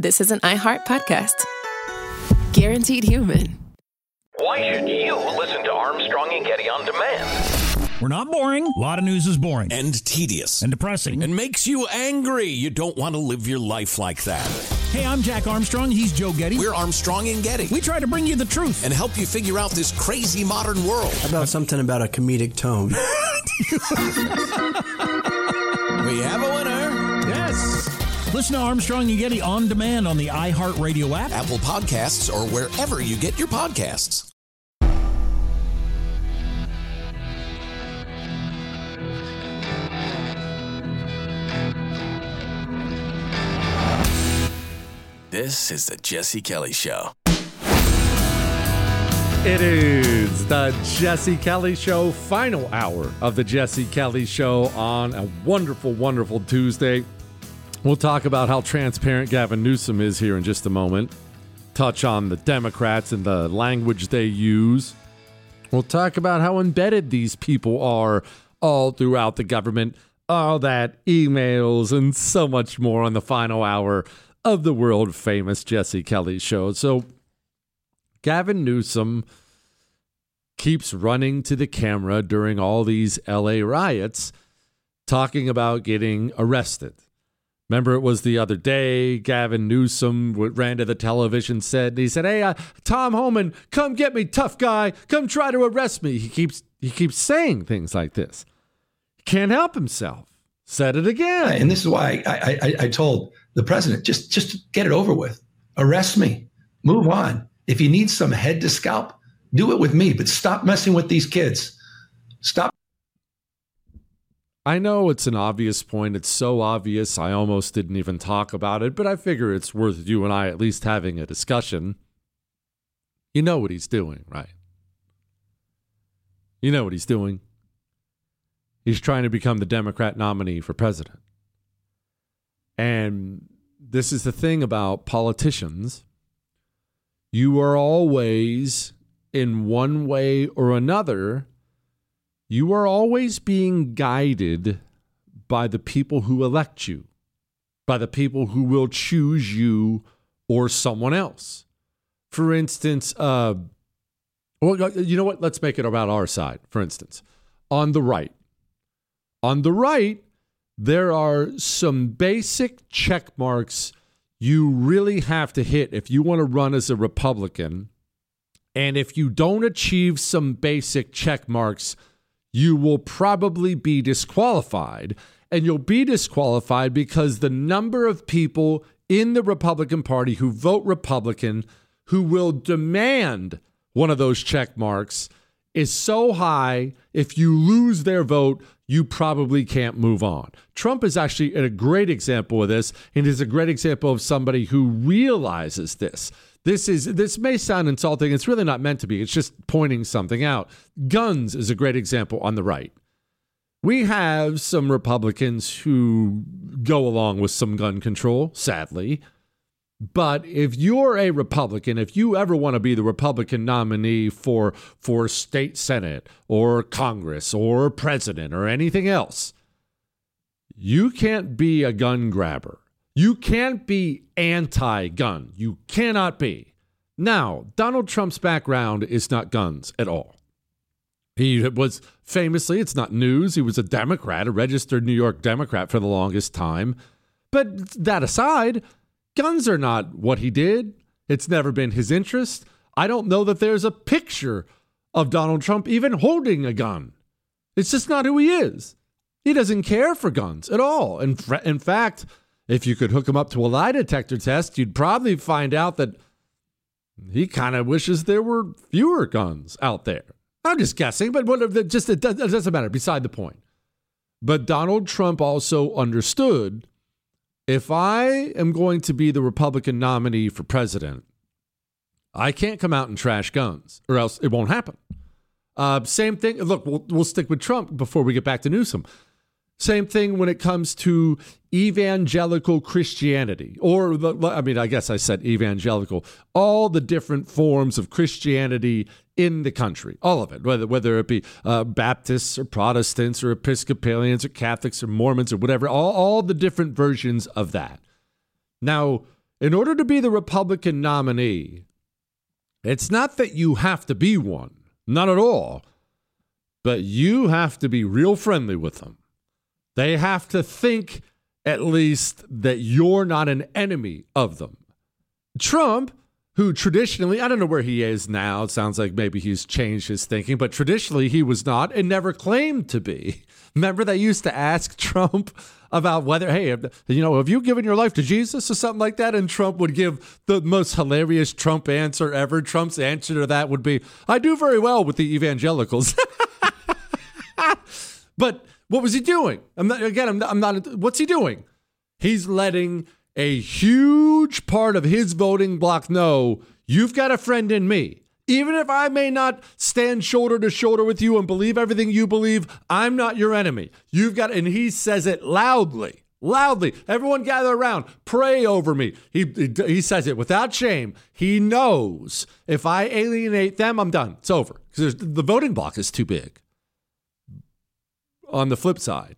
this is an iHeart podcast. Guaranteed human. Why should you listen to Armstrong and Getty on demand? We're not boring. A lot of news is boring. And tedious. And depressing. And makes you angry. You don't want to live your life like that. Hey, I'm Jack Armstrong. He's Joe Getty. We're Armstrong and Getty. We try to bring you the truth. And help you figure out this crazy modern world. How about something about a comedic tone? We have a winner. Yes. Listen to Armstrong and Getty on demand on the iHeartRadio app, Apple Podcasts, or wherever you get your podcasts. This is the Jesse Kelly Show. It is the Jesse Kelly Show, final hour of the Jesse Kelly Show on a wonderful, wonderful Tuesday. We'll talk about how transparent Gavin Newsom is here in just a moment. Touch on the Democrats and the language they use. We'll talk about how embedded these people are all throughout the government. All that, emails, and so much more on the final hour of the world-famous Jesse Kelly Show. So Gavin Newsom keeps running to the camera during all these LA riots, talking about getting arrested. Remember, it was the other day, Gavin Newsom ran to the television, he said, hey, Tom Homan, come get me, tough guy. Come try to arrest me. He keeps saying things like this. He can't help himself. Said it again. And this is why I told the president, just get it over with. Arrest me. Move on. If you need some head to scalp, do it with me, but stop messing with these kids. Stop. I know it's an obvious point. It's so obvious I almost didn't even talk about it, but I figure it's worth you and I at least having a discussion. You know what he's doing, right? You know what he's doing. He's trying to become the Democrat nominee for president. And this is the thing about politicians. You are always, in one way or another, you are always being guided by the people who elect you, by the people who will choose you or someone else. For instance, well, you know what? Let's make it about our side. For instance, on the right, there are some basic check marks you really have to hit if you want to run as a Republican. And if you don't achieve some basic check marks, you will probably be disqualified. And you'll be disqualified because the number of people in the Republican Party who vote Republican who will demand one of those check marks is so high, if you lose their vote, you probably can't move on. Trump is actually a great example of this, and is a great example of somebody who realizes this. This may sound insulting. It's really not meant to be. It's just pointing something out. Guns is a great example on the right. We have some Republicans who go along with some gun control, sadly. But if you're a Republican, if you ever want to be the Republican nominee for state Senate or Congress or president or anything else, you can't be a gun grabber. You can't be anti-gun. You cannot be. Now, Donald Trump's background is not guns at all. He was famously, it's not news, he was a Democrat, a registered New York Democrat for the longest time. But that aside, guns are not what he did. It's never been his interest. I don't know that there's a picture of Donald Trump even holding a gun. It's just not who he is. He doesn't care for guns at all. In fact, if you could hook him up to a lie detector test, you'd probably find out that he kind of wishes there were fewer guns out there. I'm just guessing, but it doesn't matter. Beside the point. But Donald Trump also understood, if I am going to be the Republican nominee for president, I can't come out and trash guns, or else it won't happen. Same thing. Look, we'll stick with Trump before we get back to Newsom. Same thing when it comes to evangelical Christianity, I guess I said evangelical, all the different forms of Christianity in the country, all of it, whether it be Baptists or Protestants or Episcopalians or Catholics or Mormons or whatever, all the different versions of that. Now, in order to be the Republican nominee, it's not that you have to be one, not at all, but you have to be real friendly with them. They have to think at least that you're not an enemy of them. Trump, who traditionally, I don't know where he is now. It sounds like maybe he's changed his thinking, but traditionally he was not and never claimed to be. Remember they used to ask Trump about whether, hey, have you given your life to Jesus or something like that? And Trump would give the most hilarious Trump answer ever. Trump's answer to that would be, I do very well with the evangelicals. But what was he doing? What's he doing? He's letting a huge part of his voting bloc know you've got a friend in me. Even if I may not stand shoulder to shoulder with you and believe everything you believe, I'm not your enemy. And he says it loudly. Everyone gather around, pray over me. He says it without shame. He knows if I alienate them, I'm done. It's over. Because the voting bloc is too big. On the flip side,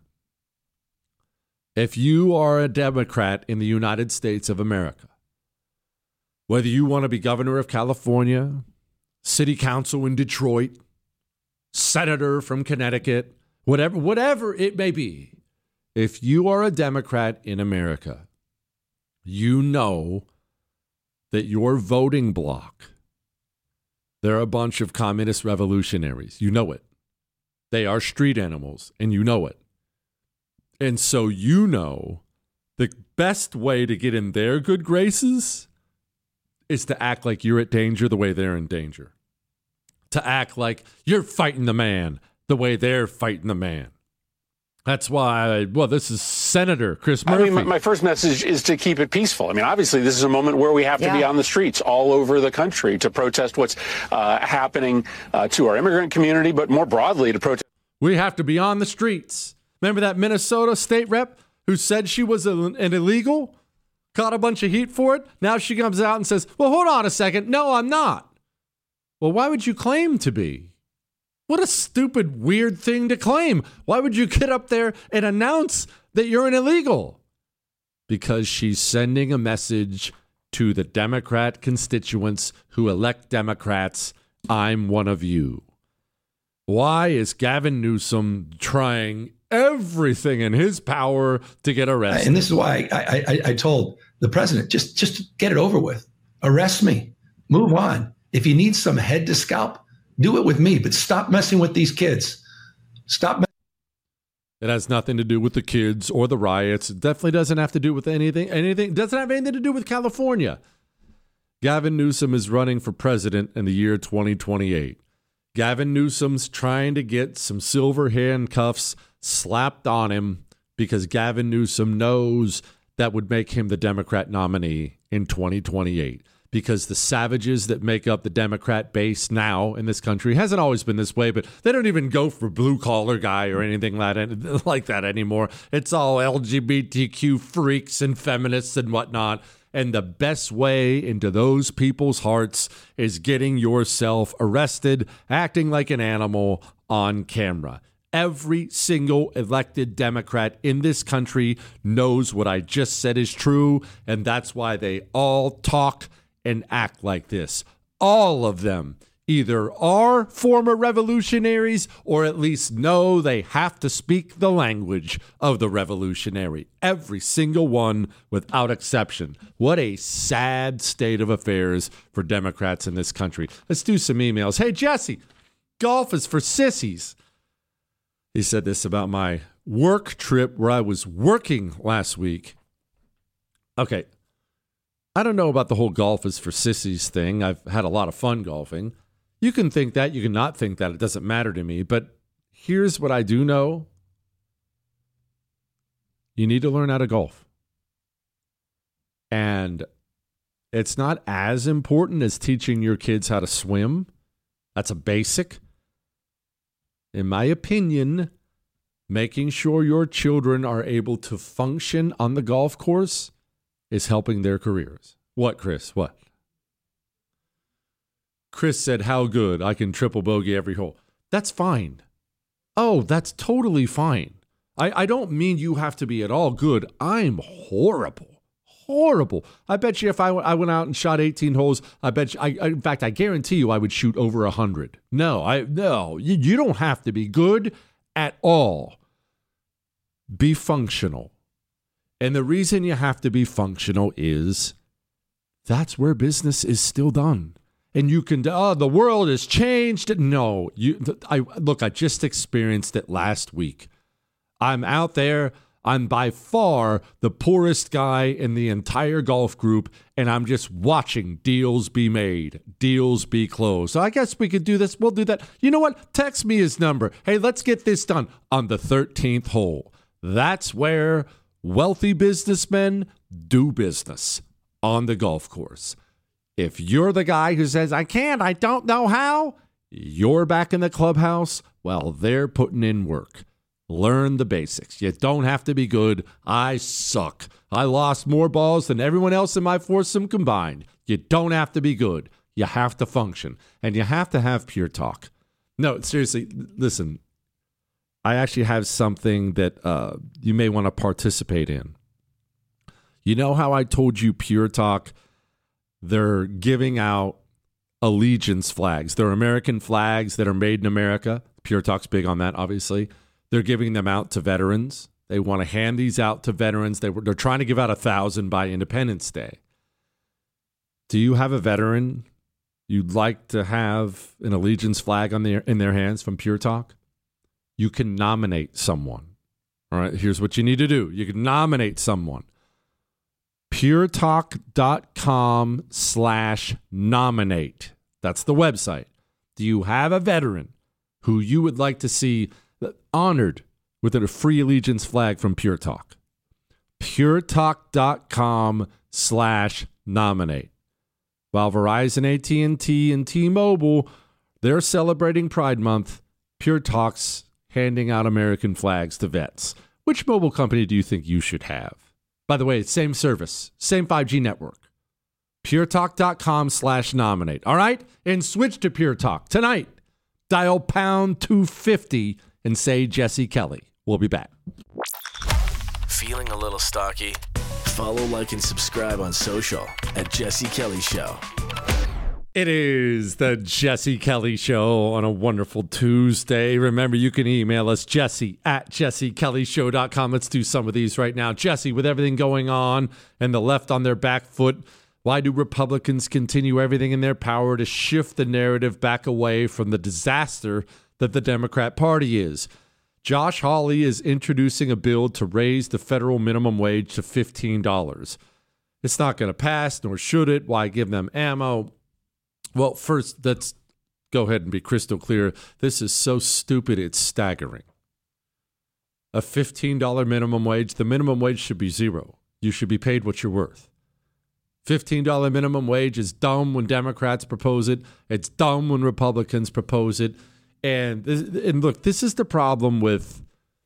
if you are a Democrat in the United States of America, whether you want to be governor of California, city council in Detroit, senator from Connecticut, whatever it may be, if you are a Democrat in America, you know that your voting bloc, they're a bunch of communist revolutionaries. You know it. They are street animals, and you know it. And so you know the best way to get in their good graces is to act like you're at danger the way they're in danger. To act like you're fighting the man the way they're fighting the man. That's why, this is Senator Chris Murphy. I mean, my first message is to keep it peaceful. I mean, obviously, this is a moment where we have to be on the streets all over the country to protest what's happening to our immigrant community, but more broadly to protest. We have to be on the streets. Remember that Minnesota state rep who said she was an illegal? Caught a bunch of heat for it? Now she comes out and says, well, hold on a second. No, I'm not. Well, why would you claim to be? What a stupid, weird thing to claim. Why would you get up there and announce that you're an illegal? Because she's sending a message to the Democrat constituents who elect Democrats. I'm one of you. Why is Gavin Newsom trying everything in his power to get arrested? And this is why I told the president, just get it over with. Arrest me. Move on. If you need some head to scalp, do it with me, but stop messing with these kids. It has nothing to do with the kids or the riots. It definitely doesn't have to do with anything. It doesn't have anything to do with California. Gavin Newsom is running for president in the year 2028. Gavin Newsom's trying to get some silver handcuffs slapped on him because Gavin Newsom knows that would make him the Democrat nominee in 2028. Because the savages that make up the Democrat base now in this country, hasn't always been this way, but they don't even go for blue-collar guy or anything like that anymore. It's all LGBTQ freaks and feminists and whatnot. And the best way into those people's hearts is getting yourself arrested, acting like an animal on camera. Every single elected Democrat in this country knows what I just said is true, and that's why they all talk and act like this. All of them either are former revolutionaries or at least know they have to speak the language of the revolutionary. Every single one without exception. What a sad state of affairs for Democrats in this country. Let's do some emails. Hey, Jesse, golf is for sissies. He said this about my work trip where I was working last week. Okay. I don't know about the whole golf is for sissies thing. I've had a lot of fun golfing. You can think that. You can not think that. It doesn't matter to me. But here's what I do know. You need to learn how to golf. And it's not as important as teaching your kids how to swim. That's a basic. In my opinion, making sure your children are able to function on the golf course is helping their careers. What, Chris? What? Chris said, how good? I can triple bogey every hole. That's fine. Oh, that's totally fine. I don't mean you have to be at all good. I'm horrible. horrible. I bet you if I went out and shot 18 holes, I bet you, in fact, I guarantee you I would shoot over 100. No, you don't have to be good at all. Be functional. And the reason you have to be functional is that's where business is still done. And you can, the world has changed. No, I just experienced it last week. I'm out there. I'm by far the poorest guy in the entire golf group, and I'm just watching deals be made, deals be closed. So I guess we could do this. We'll do that. You know what? Text me his number. Hey, let's get this done on the 13th hole. That's where wealthy businessmen do business, on the golf course. If you're the guy who says, I don't know how, you're back in the clubhouse, well, they're putting in work. Learn the basics. You don't have to be good. I suck. I lost more balls than everyone else in my foursome combined. You don't have to be good. You have to function. And you have to have pure talk. No, seriously, listen. I actually have something that you may want to participate in. You know how I told you Pure Talk, they're giving out allegiance flags. They're American flags that are made in America. Pure Talk's big on that, obviously. They're giving them out to veterans. They want to hand these out to veterans. They're trying to give out 1,000 by Independence Day. Do you have a veteran you'd like to have an allegiance flag in their hands from Pure Talk? You can nominate someone. All right, here's what you need to do. You can nominate someone. puretalk.com/nominate. That's the website. Do you have a veteran who you would like to see honored with a free allegiance flag from Pure Talk? puretalk.com/nominate. While Verizon, AT&T, and T-Mobile, they're celebrating Pride Month, Pure Talk's handing out American flags to vets. Which mobile company do you think you should have? By the way, same service, same 5G network. puretalk.com/nominate. All right? And switch to Pure Talk tonight. Dial pound 250 and say Jesse Kelly. We'll be back. Feeling a little stocky? Follow, like, and subscribe on social at Jesse Kelly Show. It is the Jesse Kelly Show on a wonderful Tuesday. Remember, you can email us, jesse@jessekellyshow.com. Let's do some of these right now. Jesse, with everything going on and the left on their back foot, why do Republicans continue everything in their power to shift the narrative back away from the disaster that the Democrat Party is? Josh Hawley is introducing a bill to raise the federal minimum wage to $15. It's not going to pass, nor should it. Why give them ammo? Well, first, let's go ahead and be crystal clear. This is so stupid, it's staggering. A $15 minimum wage, the minimum wage should be zero. You should be paid what you're worth. $15 minimum wage is dumb when Democrats propose it. It's dumb when Republicans propose it. And look, this is the problem with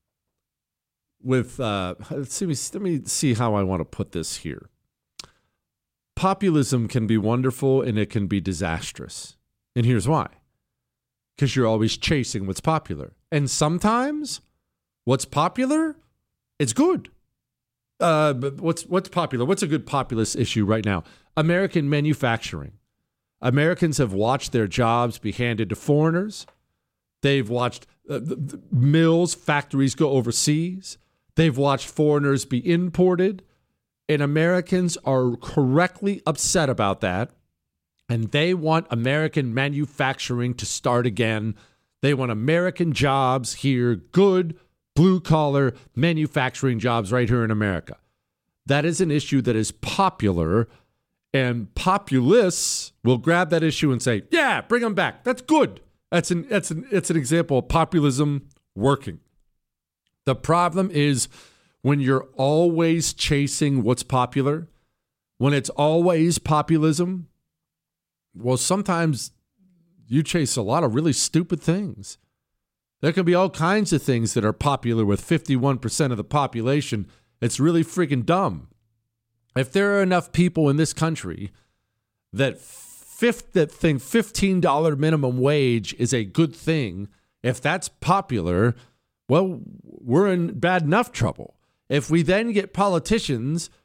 let me see how I want to put this here. Populism can be wonderful and it can be disastrous. And here's why. Because you're always chasing what's popular. And sometimes what's popular, it's good. But what's popular? What's a good populist issue right now? American manufacturing. Americans have watched their jobs be handed to foreigners. They've watched mills, factories go overseas. They've watched foreigners be imported. And Americans are correctly upset about that. And they want American manufacturing to start again. They want American jobs here, good, blue-collar manufacturing jobs right here in America. That is an issue that is popular, and populists will grab that issue and say, yeah, bring them back. That's good. It's an example of populism working. The problem is when you're always chasing what's popular, when it's always populism, well, sometimes you chase a lot of really stupid things. There can be all kinds of things that are popular with 51% of the population. It's really freaking dumb. If there are enough people in this country that think $15 minimum wage is a good thing, if that's popular, well, we're in bad enough trouble. If we then get politicians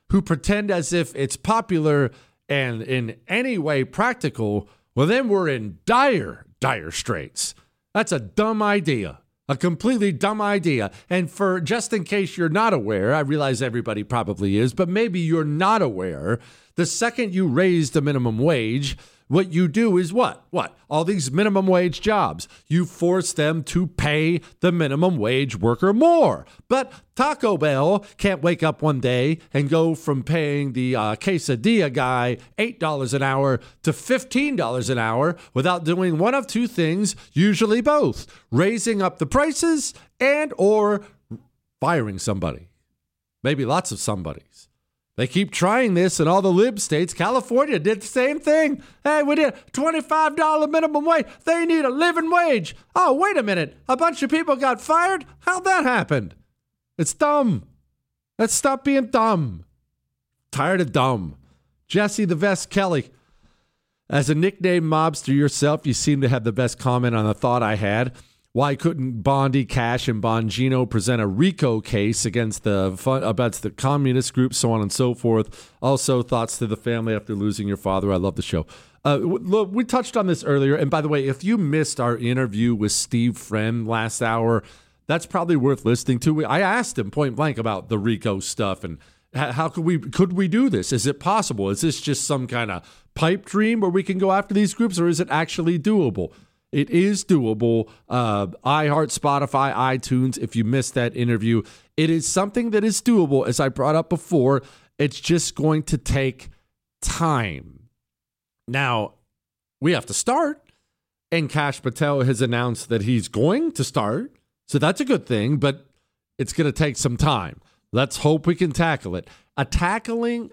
who pretend as if it's popular and in any way practical, well, then we're in dire straits. That's a dumb idea. A completely dumb idea. And for just in case you're not aware, I realize everybody probably is, but maybe you're not aware, the second you raise the minimum wage, what you do is what? All these minimum wage jobs, you force them to pay the minimum wage worker more. But Taco Bell can't wake up one day and go from paying the quesadilla guy $8 an hour to $15 an hour without doing one of two things, usually both, raising up the prices and or firing somebody. Maybe lots of somebodies. They keep trying this in all the lib states. California did the same thing. Hey, we did $25 minimum wage. They need a living wage. Oh, wait a minute. A bunch of people got fired? How'd that happen? It's dumb. Let's stop being dumb. Tired of dumb. Jesse the Vest Kelly. As a nickname mobster yourself, you seem to have the best comment on a thought I had. Why couldn't Bondi, Cash, and Bongino present a RICO case against the communist group, so on and so forth? Also, thoughts to the family after losing your father. I love the show. Look, we touched on this earlier. And by the way, if you missed our interview with Steve Friend last hour, that's probably worth listening to. I asked him point blank about the RICO stuff and how could we do this? Is it possible? Is this just some kind of pipe dream where we can go after these groups, or is it actually doable? It is doable. iHeart, Spotify, iTunes, if you missed that interview, it is something that is doable. As I brought up before, it's just going to take time. Now, we have to start, and Kash Patel has announced that he's going to start, so that's a good thing, but it's going to take some time. Let's hope we can tackle it. Tackling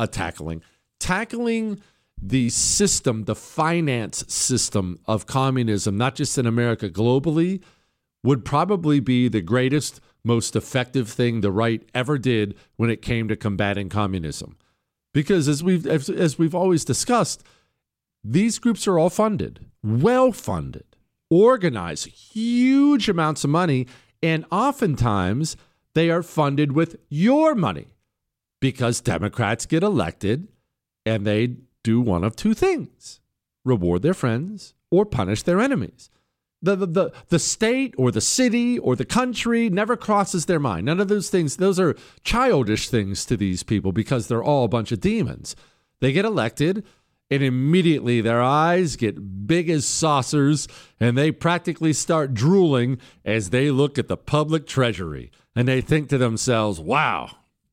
the system, the finance system of communism, not just in America, globally, would probably be the greatest, most effective thing the right ever did when it came to combating communism. Because as we've always discussed, these groups are all funded, well-funded, organized, huge amounts of money, and oftentimes they are funded with your money because Democrats get elected and they do one of two things: reward their friends or punish their enemies. The state or the city or the country never crosses their mind. None of those things, those are childish things to these people because they're all a bunch of demons. They get elected and immediately their eyes get big as saucers and they practically start drooling as they look at the public treasury and they think to themselves, wow,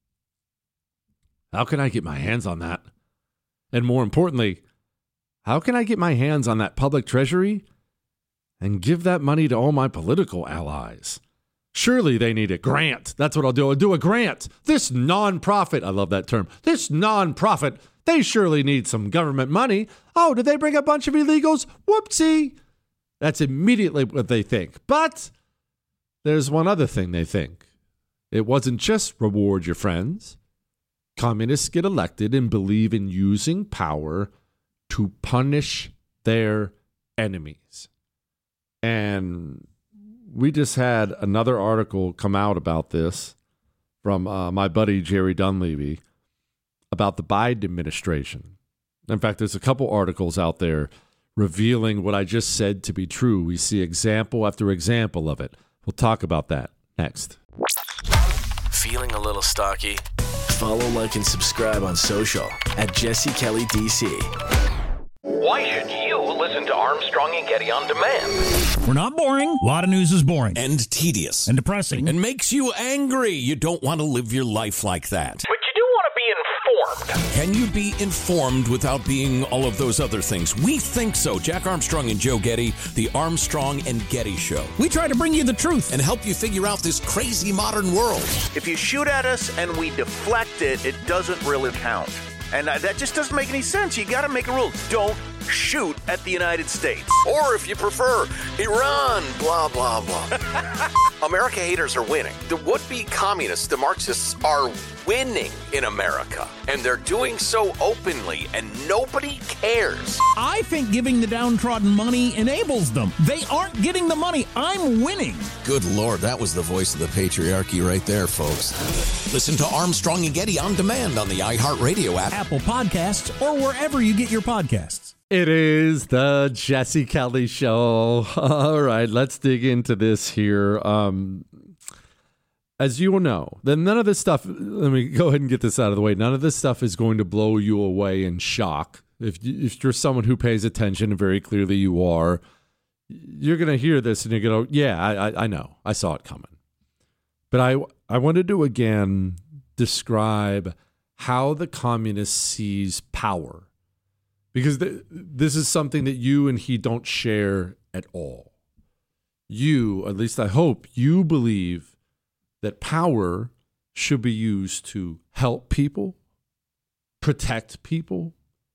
how can I get my hands on that? And more importantly, how can I get my hands on that public treasury and give that money to all my political allies? Surely they need a grant. That's what I'll do. I'll do a grant. This nonprofit, I love that term, this nonprofit, they surely need some government money. Oh, did they bring a bunch of illegals? Whoopsie. That's immediately what they think. But there's one other thing they think. It wasn't just reward your friends. Communists get elected and believe in using power to punish their enemies. And we just had another article come out about this from my buddy Jerry Dunleavy about the Biden administration. In fact, there's a couple articles out there revealing what I just said to be true. We see example after example of it. We'll talk about that next. Feeling a little stocky? Follow, like, and subscribe on social at Jesse Kelly DC. Why should you listen to Armstrong and Getty on demand? We're not boring. A lot of news is boring. And tedious. And depressing. And makes you angry. You don't want to live your life like that. But you do want to be informed. Can you be informed without being all of those other things? We think so. Jack Armstrong and Joe Getty, the Armstrong and Getty Show. We try to bring you the truth and help you figure out this crazy modern world. If you shoot at us and we deflect it, it doesn't really count. And that just doesn't make any sense. You got to make a rule. Don't shoot at the United States. Or if you prefer, Iran, blah, blah, blah. America haters are winning. The would-be communists, the Marxists, are winning in America. And they're doing so openly, and nobody cares. I think giving the downtrodden money enables them. They aren't getting the money. I'm winning. Good Lord, that was the voice of the patriarchy right there, folks. Listen to Armstrong and Getty on demand on the iHeartRadio app, Apple Podcasts, or wherever you get your podcasts. It is the Jesse Kelly Show. All right, let's dig into this here. As you will know, then none of this stuff, let me go ahead and get this out of the way. None of this stuff is going to blow you away in shock. If you're someone who pays attention, and very clearly you are, you're going to hear this and you're going to, yeah, I know. I saw it coming. But I wanted to, again, describe how the communist sees power. Because this is something that you and he don't share at all. You, at least I hope, you believe that power should be used to help people, protect people,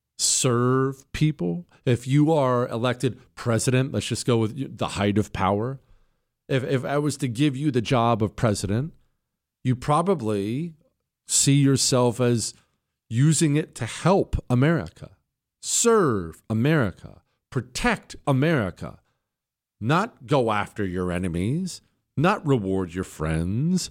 serve people. If you are elected president, let's just go with the height of power. If I was to give you the job of president, you probably see yourself as using it to help America. Serve America, protect America, not go after your enemies, not reward your friends.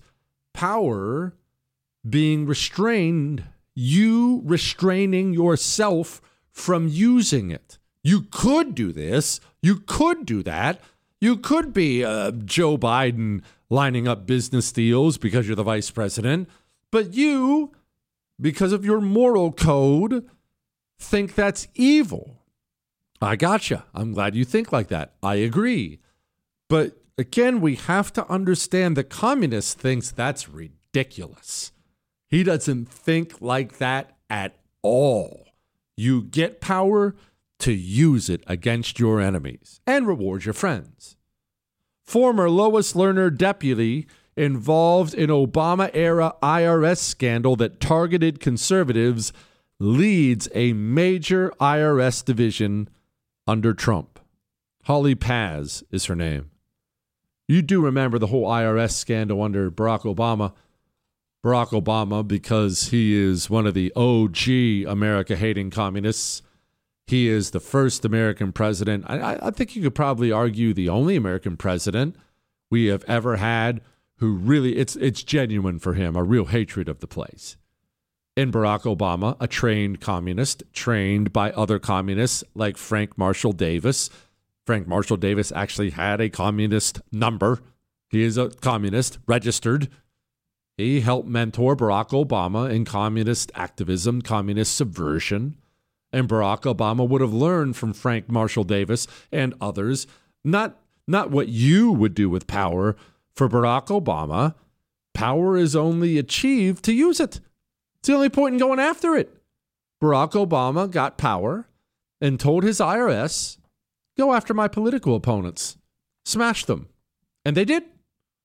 Power being restrained, you restraining yourself from using it. You could do this, you could do that, you could be Joe Biden lining up business deals because you're the vice president, but you, because of your moral code, think that's evil. I gotcha. I'm glad you think like that. I agree. But again, we have to understand the communist thinks that's ridiculous. He doesn't think like that at all. You get power to use it against your enemies and reward your friends. Former Lois Lerner deputy involved in Obama-era IRS scandal that targeted conservatives leads a major IRS division under Trump. Holly Paz is her name. You do remember the whole IRS scandal under Barack Obama. Barack Obama, because he is one of the OG America-hating communists. He is the first American president. I think you could probably argue the only American president we have ever had who really, it's genuine for him, a real hatred of the place. In Barack Obama, a trained communist, trained by other communists like Frank Marshall Davis. Frank Marshall Davis actually had a communist number. He is a communist, registered. He helped mentor Barack Obama in communist activism, communist subversion. And Barack Obama would have learned from Frank Marshall Davis and others, not what you would do with power. For Barack Obama, power is only achieved to use it. It's the only point in going after it. Barack Obama got power and told his IRS, go after my political opponents. Smash them. And they did.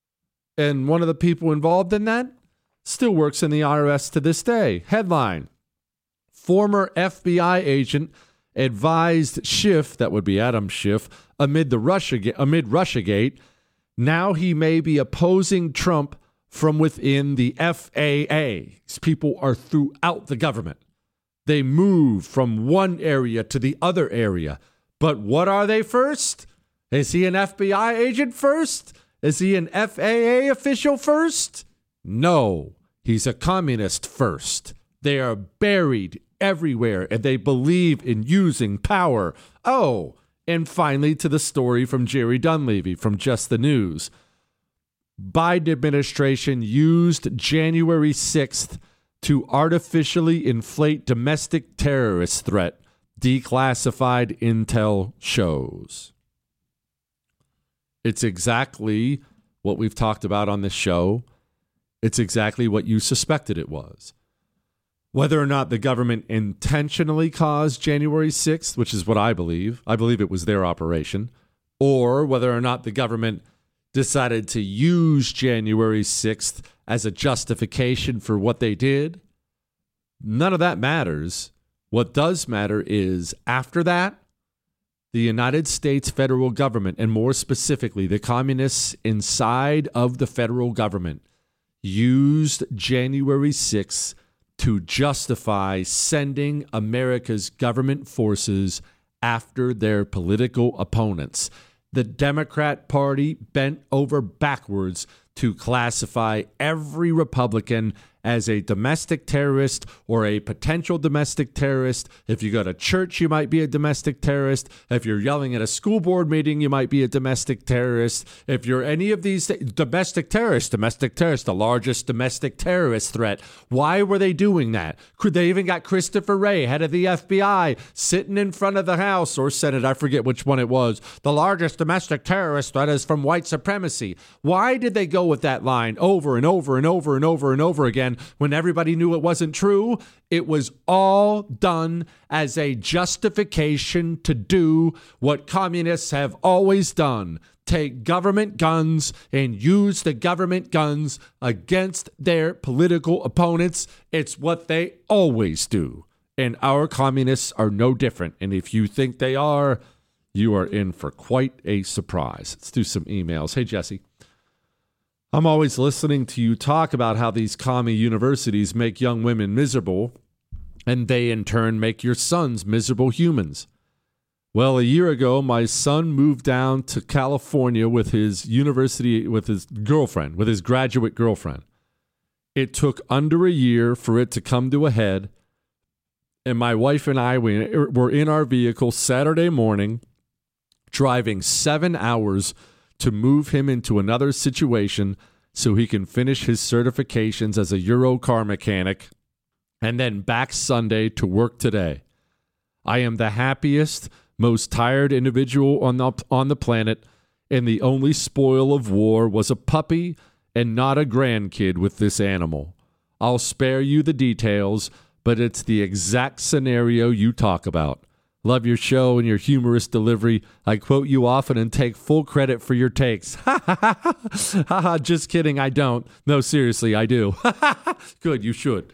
And one of the people involved in that still works in the IRS to this day. Headline, former FBI agent advised Schiff, that would be Adam Schiff, amid Russiagate, now he may be opposing Trump from within the FAA. These people are throughout the government. They move from one area to the other area. But what are they first? Is he an FBI agent first? Is he an FAA official first? No, he's a communist first. They are buried everywhere, and they believe in using power. Oh, and finally to the story from Jerry Dunleavy from Just the News. Biden administration used January 6th to artificially inflate domestic terrorist threat, declassified intel shows. It's exactly what we've talked about on this show. It's exactly what you suspected it was. Whether or not the government intentionally caused January 6th, which is what I believe it was their operation, or whether or not the government decided to use January 6th as a justification for what they did, none of that matters. What does matter is after that, The United States federal government, and more specifically, the communists inside of the federal government, used January 6th to justify sending America's government forces after their political opponents. The Democrat Party bent over backwards to classify every Republican as a domestic terrorist or a potential domestic terrorist. If you go to church, you might be a domestic terrorist. If you're yelling at a school board meeting, you might be a domestic terrorist. If you're any of these domestic terrorist, the largest domestic terrorist threat. Why were they doing that? They even got Christopher Wray, head of the FBI, sitting in front of the House or Senate. I forget which one it was. The largest domestic terrorist threat is from white supremacy. Why did they go with that line over and over and over and over and over again when everybody knew it wasn't true? It was all done as a justification to do what communists have always done. Take government guns and use the government guns against their political opponents. It's what they always do. And our communists are no different. And if you think they are, you are in for quite a surprise. Let's do some emails. Hey, Jesse. I'm always listening to you talk about how these commie universities make young women miserable, and they in turn make your sons miserable humans. Well, a year ago, my son moved down to California with his girlfriend, with his graduate girlfriend. It took under a year for it to come to a head, and my wife and I were in our vehicle Saturday morning, driving 7 hours to move him into another situation so he can finish his certifications as a Euro car mechanic, and then back Sunday to work today. I am the happiest, most tired individual on the planet, and the only spoil of war was a puppy and not a grandkid with this animal. I'll spare you the details, but it's the exact scenario you talk about. Love your show and your humorous delivery. I quote you often and take full credit for your takes. Ha ha ha ha. Ha ha, just kidding, I don't. No, seriously, I do. Good, you should.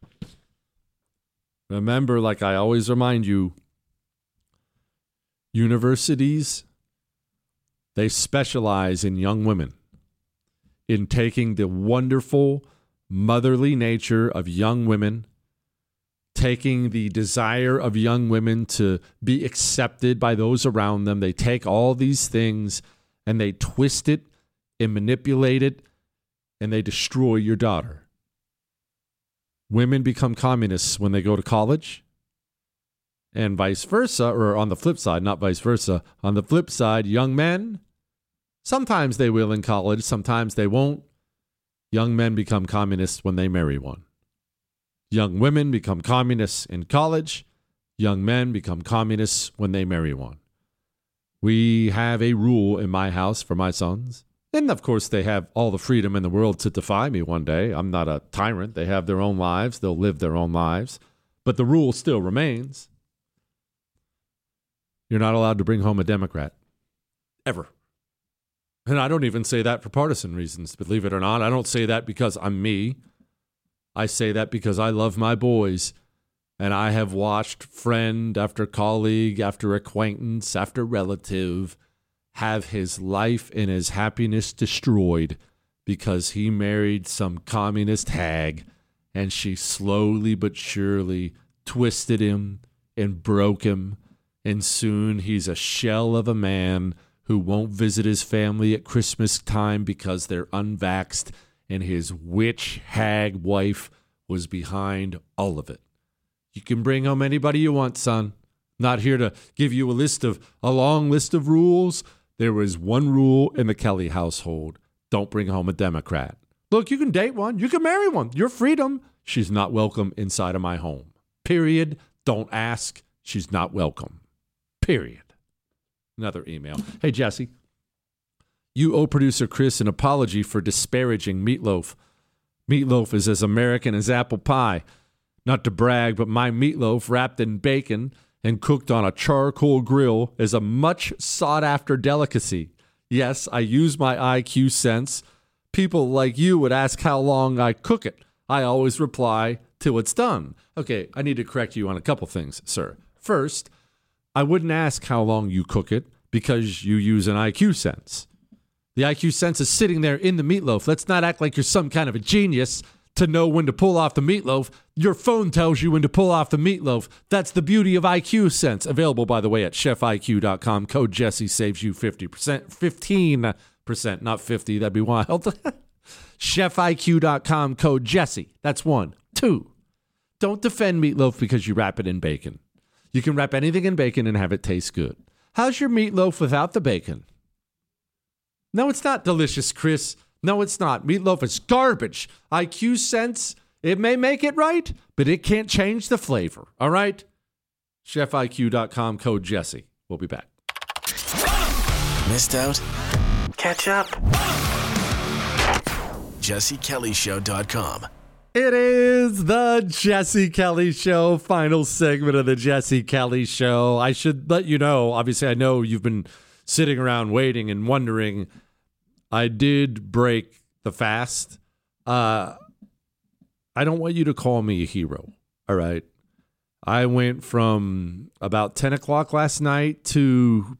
Remember, like I always remind you, universities, they specialize in young women, in taking the wonderful motherly nature of young women, taking the desire of young women to be accepted by those around them. They take all these things and they twist it and manipulate it, and they destroy your daughter. Women become communists when they go to college, and vice versa, or on the flip side, not vice versa. On the flip side, young men, sometimes they will in college, sometimes they won't. Young men become communists when they marry one. Young women become communists in college. Young men become communists when they marry one. We have a rule in my house for my sons. And, of course, they have all the freedom in the world to defy me one day. I'm not a tyrant. They have their own lives. They'll live their own lives. But the rule still remains. You're not allowed to bring home a Democrat. Ever. And I don't even say that for partisan reasons, believe it or not. I don't say that because I'm me. I say that because I love my boys, and I have watched friend after colleague, after acquaintance, after relative have his life and his happiness destroyed because he married some communist hag, and she slowly but surely twisted him and broke him, and soon he's a shell of a man who won't visit his family at Christmas time because they're unvaxxed, and his witch hag wife was behind all of it. You can bring home anybody you want, son. Not here to give you a long list of rules. There was one rule in the Kelly household. Don't bring home a Democrat. Look, you can date one. You can marry one. Your freedom. She's not welcome inside of my home. Period. Don't ask. She's not welcome. Period. Another email. Hey, Jesse. You owe producer Chris an apology for disparaging meatloaf. Meatloaf is as American as apple pie. Not to brag, but my meatloaf wrapped in bacon and cooked on a charcoal grill is a much sought-after delicacy. Yes, I use my IQ sense. People like you would ask how long I cook it. I always reply till it's done. Okay, I need to correct you on a couple things, sir. First, I wouldn't ask how long you cook it because you use an IQ Sense. The IQ Sense is sitting there in the meatloaf. Let's not act like you're some kind of a genius to know when to pull off the meatloaf. Your phone tells you when to pull off the meatloaf. That's the beauty of IQ Sense. Available, by the way, at chefiq.com. Code Jesse saves you 50%. 15%, not 50. That'd be wild. chefiq.com. Code Jesse. That's 1. 2. Don't defend meatloaf because you wrap it in bacon. You can wrap anything in bacon and have it taste good. How's your meatloaf without the bacon? No, it's not delicious, Chris. No, it's not. Meatloaf is garbage. IQ Sense, it may make it right, but it can't change the flavor. All right? chefiq.com, code Jesse. We'll be back. Missed out? Catch up. JesseKellyShow.com. It is the Jesse Kelly Show, final segment of the Jesse Kelly Show. I should let you know, obviously I know you've been sitting around waiting and wondering, I did break the fast. I don't want you to call me a hero, all right? I went from about 10 o'clock last night to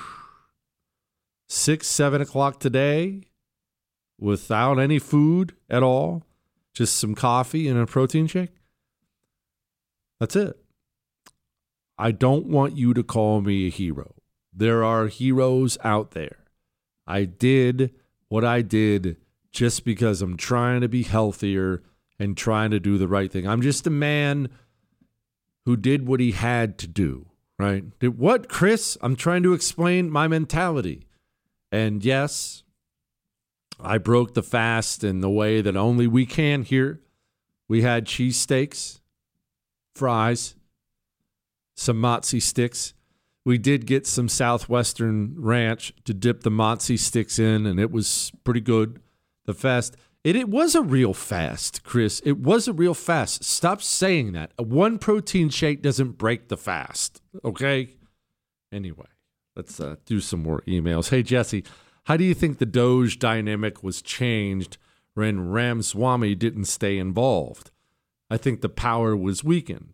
6, 7 o'clock today without any food at all, just some coffee and a protein shake. That's it. I don't want you to call me a hero. There are heroes out there. I did what I did just because I'm trying to be healthier and trying to do the right thing. I'm just a man who did what he had to do, right? Did what, Chris? I'm trying to explain my mentality. And yes, I broke the fast in the way that only we can here. We had cheesesteaks, fries, some mozzie sticks. We did get some Southwestern Ranch to dip the mozzie sticks in, and it was pretty good. The fast, it was a real fast, Chris. It was a real fast. Stop saying that. One protein shake doesn't break the fast, okay? Anyway, let's do some more emails. Hey, Jesse, how do you think the Doge dynamic was changed when Ramaswamy didn't stay involved? I think the power was weakened.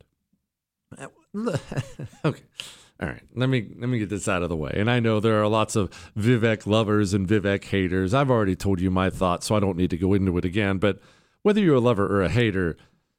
Okay. All right, let me get this out of the way. And I know there are lots of Vivek lovers and Vivek haters. I've already told you my thoughts, so I don't need to go into it again. But whether you're a lover or a hater,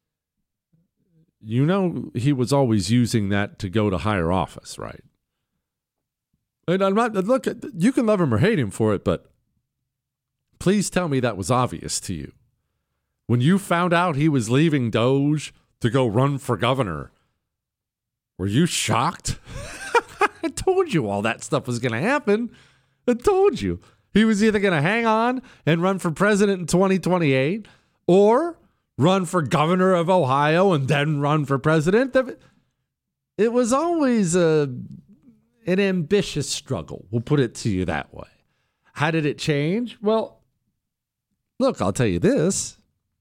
you know he was always using that to go to higher office, right? And I'm not, look, you can love him or hate him for it, but please tell me that was obvious to you. When you found out he was leaving Doge to go run for governor, were you shocked? I told you all that stuff was going to happen. I told you. He was either going to hang on and run for president in 2028 or run for governor of Ohio and then run for president. It was always an ambitious struggle. We'll put it to you that way. How did it change? Well, look, I'll tell you this.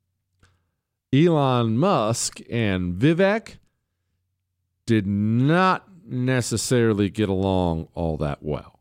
Elon Musk and Vivek did not necessarily get along all that well.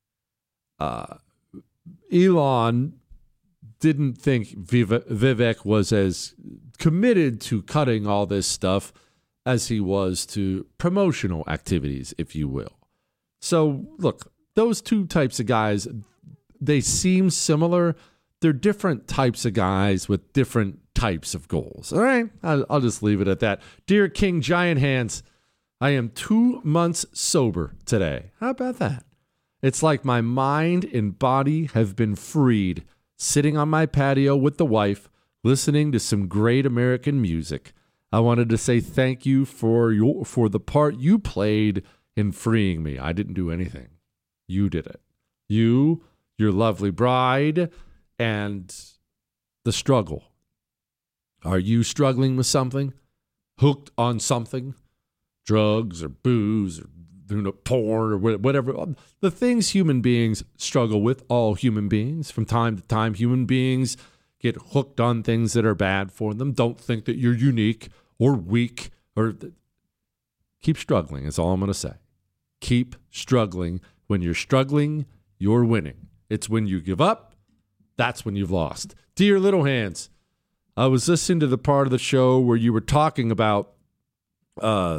Elon didn't think Vivek was as committed to cutting all this stuff as he was to promotional activities, if you will. So, look, those two types of guys, they seem similar. They're different types of guys with different types of goals. All right? I'll just leave it at that. Dear King Giant Hands, I am 2 months sober today. How about that? It's like my mind and body have been freed, sitting on my patio with the wife, listening to some great American music. I wanted to say thank you for the part you played in freeing me. I didn't do anything. You did it. You, your lovely bride, and the struggle. Are you struggling with something? Hooked on something? Drugs or booze or porn or whatever. The things human beings struggle with, all human beings. From time to time, human beings get hooked on things that are bad for them. Don't think that you're unique or weak. Keep struggling is all I'm going to say. Keep struggling. When you're struggling, you're winning. It's when you give up, that's when you've lost. Dear Little Hands, I was listening to the part of the show where you were talking about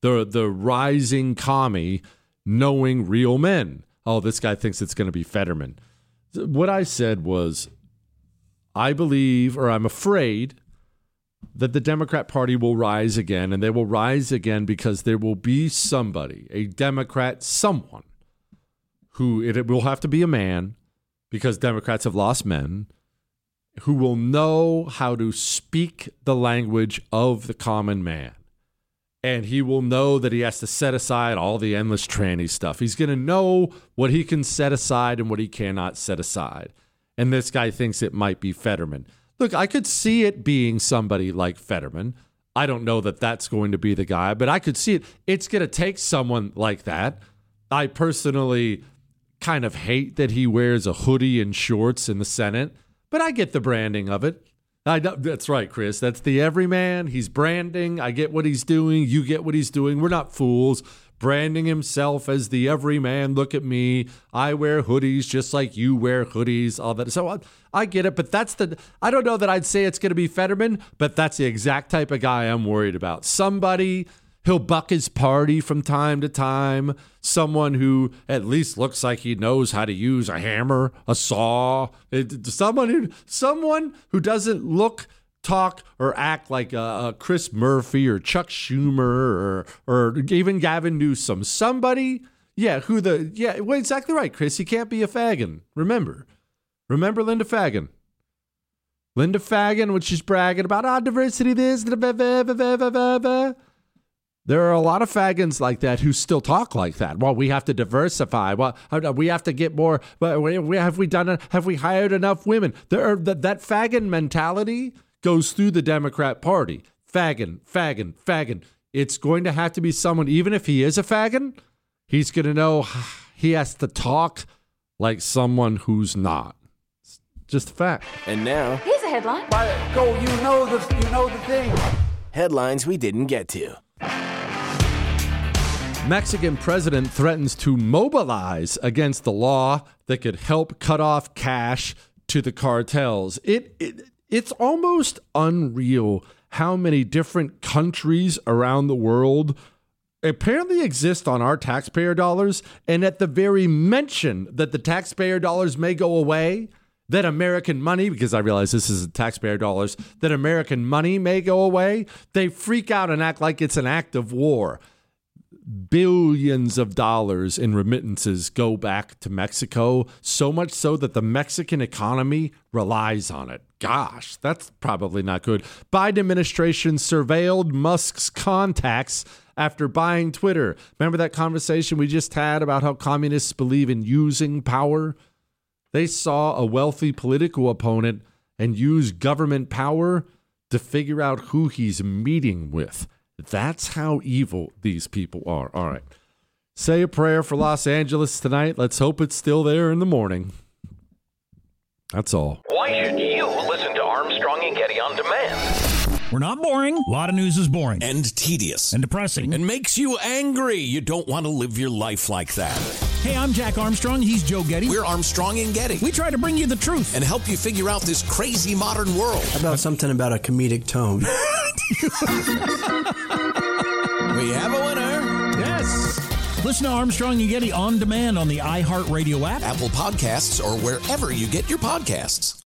the rising commie knowing real men. Oh, this guy thinks it's going to be Fetterman. What I said was, I believe, or I'm afraid, that the Democrat Party will rise again, and they will rise again because there will be somebody, a Democrat, someone, who, it will have to be a man, because Democrats have lost men, who will know how to speak the language of the common man. And he will know that he has to set aside all the endless tranny stuff. He's going to know what he can set aside and what he cannot set aside. And this guy thinks it might be Fetterman. Look, I could see it being somebody like Fetterman. I don't know that that's going to be the guy, but I could see it. It's going to take someone like that. I personally kind of hate that he wears a hoodie and shorts in the Senate, but I get the branding of it. That's right, Chris. That's the everyman. He's branding. I get what he's doing. You get what he's doing. We're not fools. Branding himself as the everyman. Look at me. I wear hoodies just like you wear hoodies. All that. So I get it, but I don't know that I'd say it's going to be Fetterman, but that's the exact type of guy I'm worried about. Somebody, he'll buck his party from time to time. Someone who at least looks like he knows how to use a hammer, a saw. Someone who doesn't look, talk, or act like Chris Murphy or Chuck Schumer or even Gavin Newsom. Somebody, well, exactly right, Chris. He can't be a fagin. Remember Linda Fagan. Linda Fagan, when she's bragging about diversity, this, there are a lot of fagins like that who still talk like that. Well, we have to diversify. Well, we have to get more. Have we hired enough women? That fagin mentality goes through the Democrat Party. Fagin. It's going to have to be someone, even if he is a fagin, he's going to know he has to talk like someone who's not. It's just a fact. And now, here's a headline. Go, you know the thing. Headlines we didn't get to. Mexican president threatens to mobilize against the law that could help cut off cash to the cartels. It's almost unreal how many different countries around the world apparently exist on our taxpayer dollars, and at the very mention that the taxpayer dollars may go away, that American money, because I realize this is taxpayer dollars, that American money may go away, they freak out and act like it's an act of war. Billions of dollars in remittances go back to Mexico, so much so that the Mexican economy relies on it. Gosh, that's probably not good. Biden administration surveilled Musk's contacts after buying Twitter. Remember that conversation we just had about how communists believe in using power? They saw a wealthy political opponent and use government power to figure out who he's meeting with. That's how evil these people are. All right. Say a prayer for Los Angeles tonight. Let's hope it's still there in the morning. That's all. Why should you listen to Armstrong and Getty on demand? We're not boring. A lot of news is boring. And tedious. And depressing. And makes you angry. You don't want to live your life like that. Hey, I'm Jack Armstrong. He's Joe Getty. We're Armstrong and Getty. We try to bring you the truth. And help you figure out this crazy modern world. How about something about a comedic tone? We have a winner. Yes. Listen to Armstrong and Getty on demand on the iHeartRadio app, Apple Podcasts, or wherever you get your podcasts.